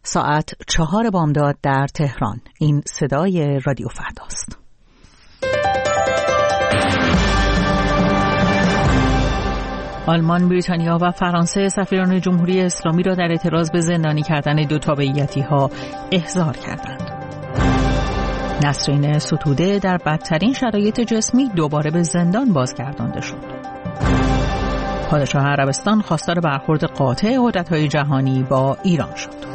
ساعت 4 بامداد در تهران. این صدای رادیو فرداست. آلمان، بریتانیا و فرانسه سفیران جمهوری اسلامی را در اعتراض به زندانی کردن دو تابعیتی‌ها احضار کردند. نسرین ستوده در بدترین شرایط جسمی دوباره به زندان بازگردانده شد. پادشاه عربستان خواستار برخورد قاطع قدرت‌های جهانی با ایران شد.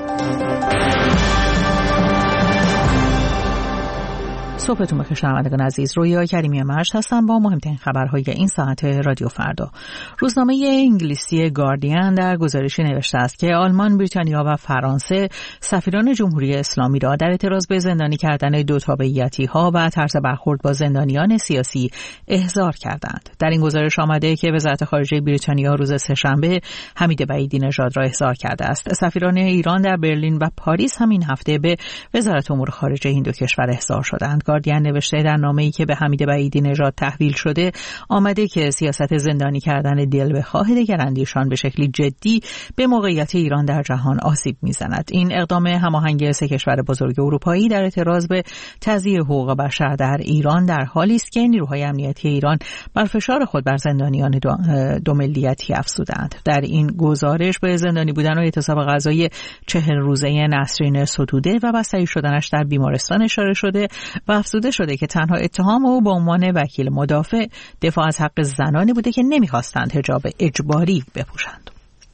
صبحتون بخیر شنوندگان عزیز. رویا کریمی مشت هستم با مهمترین خبرهای این ساعت رادیو فردا. روزنامه انگلیسی گاردین در گزارشی نوشته است که آلمان، بریتانیا و فرانسه سفیران جمهوری اسلامی را در اعتراض به زندانی کردن دو تابعیتی‌ها و طرز برخورد با زندانیان سیاسی احضار کردند. در این گزارش آمده که وزارت خارجه بریتانیا روز سه‌شنبه حمید بعیدی نژاد را احضار کرده است. سفیران ایران در برلین و پاریس همین هفته به وزارت امور خارجه این دو کشور احضار شدند. گاردین نوشته در نامه‌ای که به حمید بعیدی نژاد تحویل شده آمده که سیاست زندانی کردن دل بخواه دگراندیشان به شکلی جدی به موقعیت ایران در جهان آسیب می‌زند. این اقدام هماهنگ سه کشور بزرگ اروپایی در اعتراض به تضییع حقوق بشر در ایران در حالی است که نیروهای امنیتی ایران بر فشار خود بر زندانیان دو ملیتی افزودند. در این گزارش به زندانی بودن و اعتصاب غذایی 40 روزه نسرین ستوده و بستری شدنش در بیمارستان اشاره شده و افزوده شده که تنها اتهام او به عنوان وکیل مدافع دفاع از حق زنانی بوده که نمی‌خواستند حجاب اجباری بپوشند.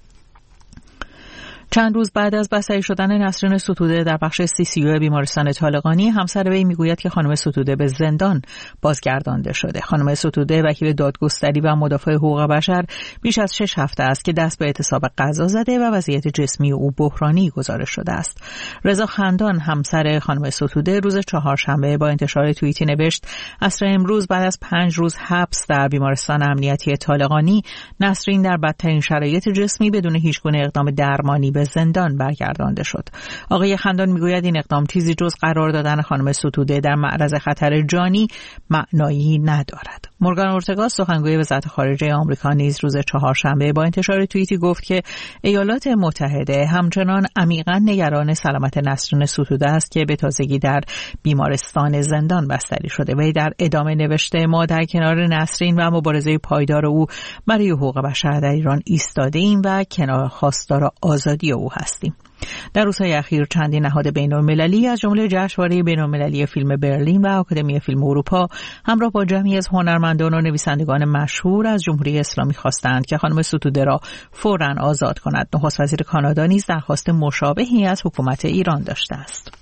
چند روز بعد از بستری شدن نسرین ستوده در بخش CCU بیمارستان طالقانی، همسر وی میگوید که خانم ستوده به زندان بازگردانده شده. خانم ستوده وکیل دادگستری و مدافع حقوق بشر بیش از 6 هفته است که دست به اعتصاب غذا زده و وضعیت جسمی او بحرانی گزارش شده است. رضا خندان همسر خانم ستوده روز چهارشنبه با انتشار توییتی نوشت: عصر امروز بعد از 5 روز حبس در بیمارستان امنیتی طالقانی، نسرین در بدترین شرایط جسمی بدون هیچگونه اقدام درمانی به زندان برگردانده شد. آقای خندان میگوید این اقدام چیزی جز قرار دادن خانم ستوده در معرض خطر جانی معنایی ندارد. مورگان اورتگا سخنگوی وزارت خارجه آمریکا نیز روز چهارشنبه با انتشار توییتی گفت که ایالات متحده همچنان عمیقاً نگران سلامت نسرین ستوده است که به تازگی در بیمارستان زندان بستری شده. وی در ادامه نوشته: ما در کنار نسرین و مبارزه پایدار او برای حقوق بشر در ایران ایستاده ایم و کنار خواستار آزادی او هستیم. در روزهای اخیر چندین نهاد بین‌المللی از جمله جشنواره بین‌المللی فیلم برلین و آکادمی فیلم اروپا همراه با جمعی از هنرمندان و نویسندگان مشهور از جمهوری اسلامی خواستند که خانم ستوده را فوراً آزاد کند. نخست وزیر کانادا نیز درخواست مشابهی از حکومت ایران داشته است.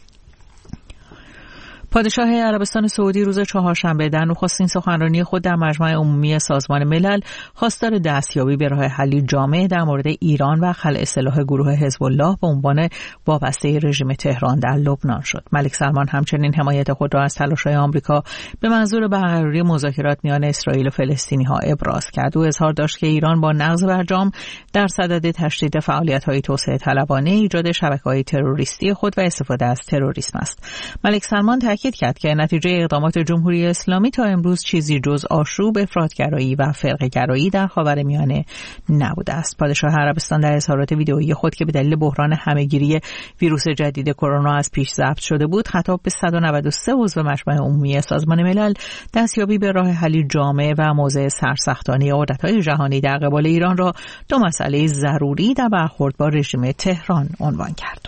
پادشاه عربستان سعودی روز چهارشنبه در نخستین سخنرانی خود در مجمع عمومی سازمان ملل خواستار دستیابی به راه حلی جامع در مورد ایران و خلع سلاح گروه حزب الله به عنوان وابسته رژیم تهران در لبنان شد. ملک سلمان همچنین حمایت خود را از تلاش‌های آمریکا به منظور برقراری مذاکرات میان اسرائیل و فلسطینی‌ها ابراز کرد. او اظهار داشت که ایران با نقض برجام در صدد تشدید فعالیت‌های توسعه طلبانه، ایجاد شبکه‌های تروریستی خود و استفاده از تروریسم است. ملک سلمان تاکید کرد که نتیجه اقدامات جمهوری اسلامی تا امروز چیزی جز آشوب، افراط‌گرایی و فرقه‌گرایی در خاورمیانه نبوده است. پادشاه عربستان در اظهارات ویدئویی خود که به دلیل بحران همه‌گیری ویروس جدید کرونا از پیش ضبط شده بود، خطاب به 193 عضو مجمع عمومی سازمان ملل دستیابی به راه حلی جامع و موضع سرسختانه قدرت‌های جهانی در قبال ایران را دو مسئله ضروری در برخورد با رژیم تهران عنوان کرد.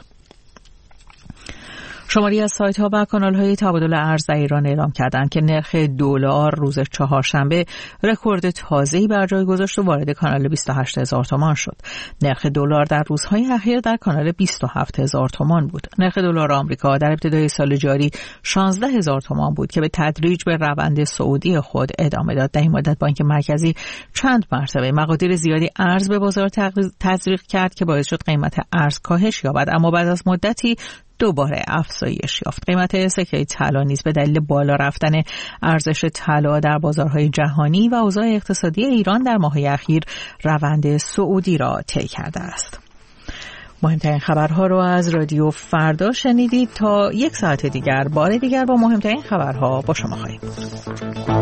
شماری از سایت‌ها و کانال‌های تبادل ارز در ایران اعلام کردند که نرخ دلار روز چهارشنبه رکورد تازه‌ای بر جای گذاشت و وارد کانال 28000 تومان شد. نرخ دلار در روزهای اخیر در کانال 27000 تومان بود. نرخ دلار آمریکا در ابتدای سال جاری 16000 تومان بود که به تدریج به روند صعودی خود ادامه داد. در این مدت بانک مرکزی چند مرتبه مقادیر زیادی ارز به بازار تزریق کرد که باعث شد قیمت ارز کاهش یابد، اما بعد از مدتی دوباره افزایش یافت. قیمت سکه طلا نیز به دلیل بالا رفتن ارزش طلا در بازارهای جهانی و اوضاع اقتصادی ایران در ماه‌های اخیر روند صعودی را طی کرده است. مهمترین خبرها رو از رادیو فردا شنیدید. تا یک ساعت دیگر بار دیگر با مهمترین خبرها با شما خواهیم بود.